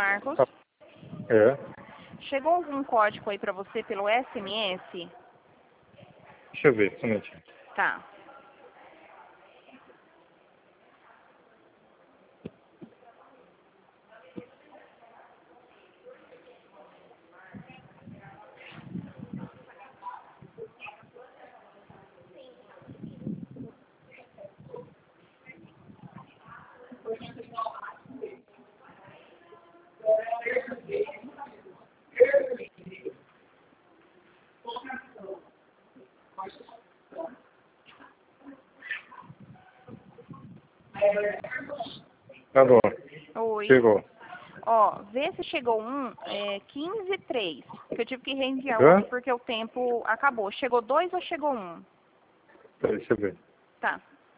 Marcos? É. Chegou algum código aí pra você pelo SMS? Deixa eu ver, somente. Tá. Tá bom. Oi. Chegou. Ó, vê se chegou 15:03, que eu tive que reenviar Hã? outro porque o tempo acabou. Chegou 2 ou chegou 1? Peraí, deixa eu ver. Tá.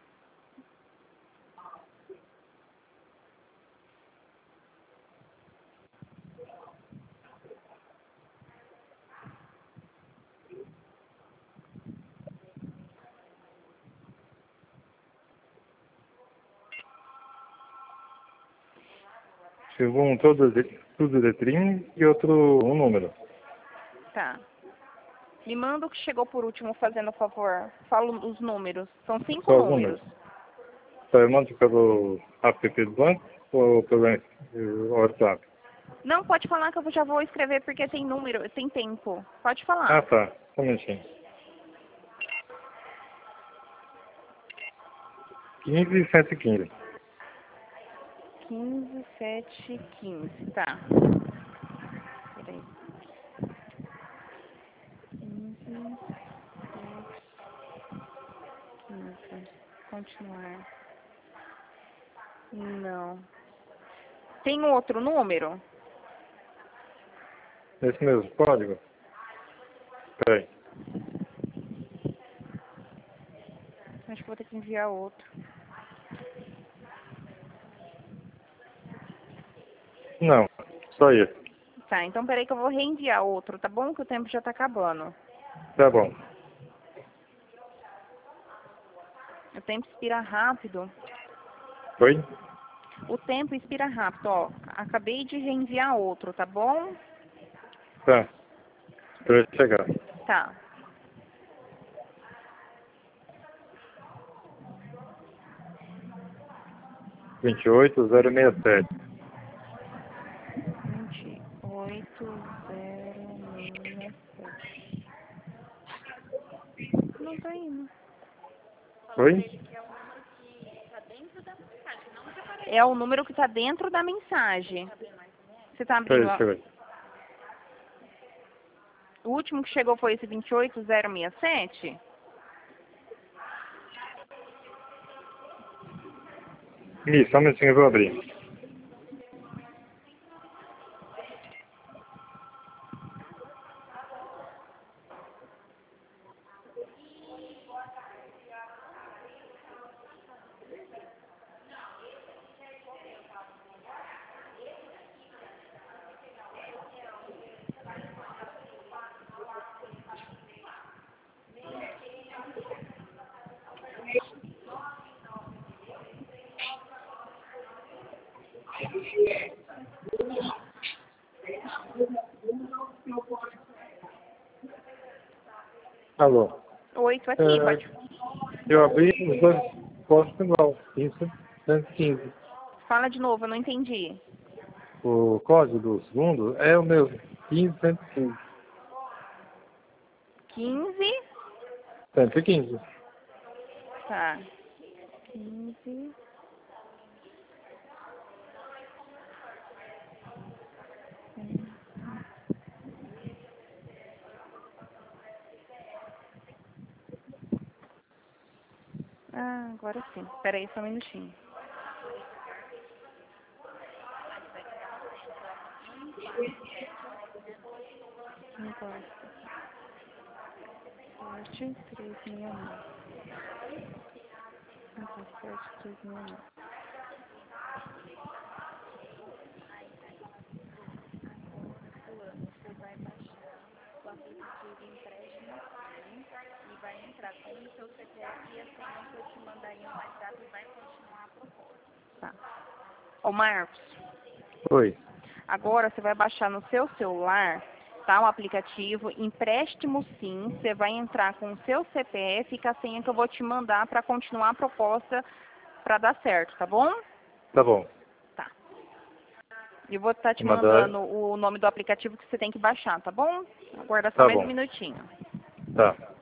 Chegou um tudo letrinho e outro um número. Tá. Me manda o que chegou por último, fazendo favor. Fala os números. São 5 Só os números. números. Tá, eu mando pelo app do banco ou pelo WhatsApp? Não, pode falar que eu já vou escrever porque tem número, tem tempo. Pode Ah, falar. tá. Só um minutinho. 15 715. 15, 7, 15. Tá. Peraí. 15, 15. Continuar. Não. Tem outro número? Esse mesmo código? Peraí. Acho que vou ter que enviar outro. Não, só esse. Tá, então peraí que eu vou reenviar outro, tá bom? Que o tempo já tá acabando. Tá bom. O tempo expira rápido. Oi? O tempo expira rápido, ó. Acabei de reenviar outro, tá bom? Tá. Pra ele chegar. Tá. 28067. 28067. Não tá indo. Oi? É o número que tá dentro da mensagem. Você tá Peraí, abrindo deixa eu ver. O último que chegou foi esse 28067? Isso, só um minutinho, eu vou abrir. Alô? Oi, tô aqui, pode. Eu abri os dois postos igual. Isso, 115. Fala de novo, eu não entendi. O código do segundo é o mesmo. 15115. 15? 115. Tá. 15. Ah, agora sim. Pera aí só um minutinho. Encosta. 7369. 7369. Tá. Ô, Marcos, Oi. Agora você vai baixar no seu celular, tá? O aplicativo Empréstimo Sim. Você vai entrar com o seu CPF e a senha que eu vou te mandar para continuar a proposta para dar certo, tá bom? Tá bom. Tá. Eu vou estar te Mandar. mandando o nome do aplicativo que você tem que baixar, tá bom? Aguarda só Tá mais um bom. minutinho. Tá.